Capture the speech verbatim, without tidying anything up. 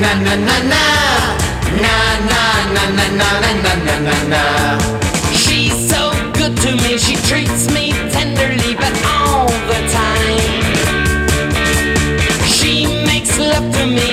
Na na na na, na na na na na na na na na. She's so good to me, she treats me tenderly, but all the time. She makes love to me